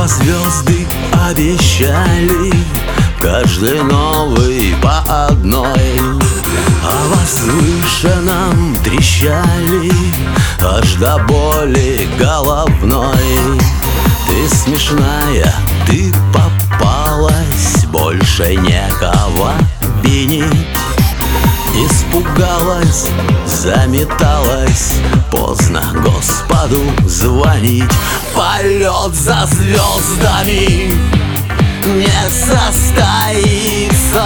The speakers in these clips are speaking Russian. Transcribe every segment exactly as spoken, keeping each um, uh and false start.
Небо звезды обещали, каждый новый по одной, а возвышенном трещали аж до боли головной. Ты смешная, ты попалась, больше некого винить. Испугалась, заметалась, поздно Господу звонить. Полет за звездами не состоится,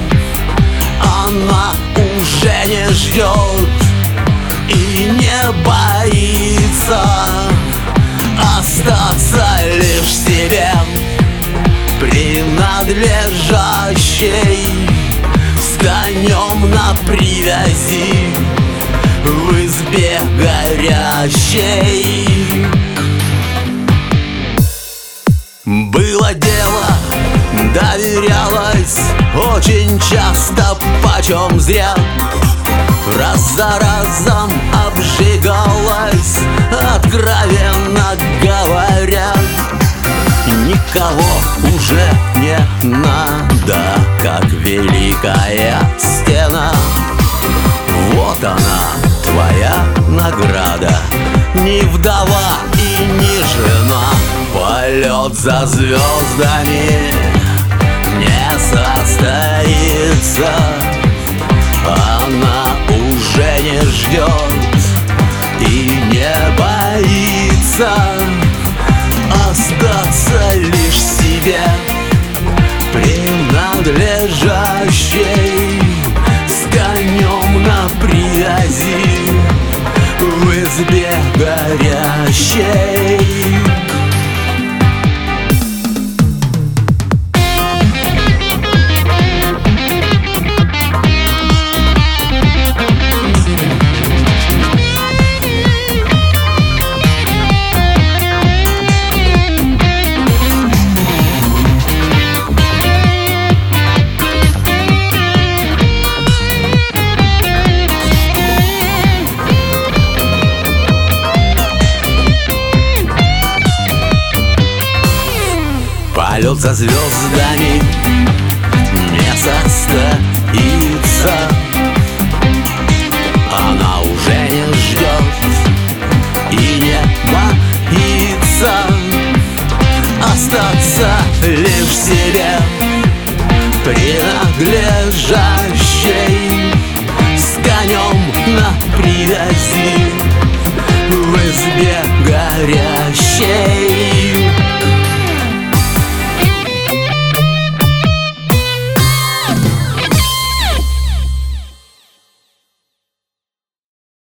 она уже не ждет и не боится остаться лишь себе принадлежащей, с конем на привязи в избе горящей. Было дело, доверялась очень часто, почем зря. Раз за разом обжигалась, откровенно говоря. Никого уже не надо, как великая стена. Вот она, твоя награда, ни вдова и ни жена. Полет за звездами не состоится, она уже не ждет и не боится остаться лишь себе принадлежащей, с конем на привязи в избе горящей. Полет за звездами не состоится, она уже не ждет и не боится остаться лишь себе принадлежащей, с конем на привязи в избе горящей.